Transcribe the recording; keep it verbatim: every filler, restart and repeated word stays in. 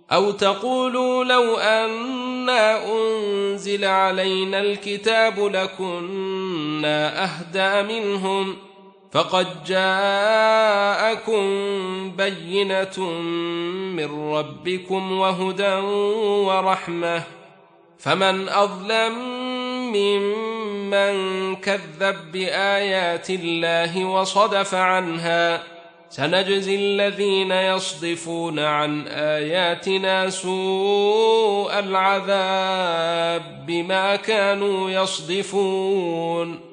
أو تقولوا لو أنا أنزل علينا الكتاب لكنا أهدى منهم فقد جاءكم بينة من ربكم وهدى ورحمة فمن أظلم ممن كذب بآيات الله وصدف عنها سنجزي الذين يصدفون عن آياتنا سوء العذاب بما كانوا يصدفون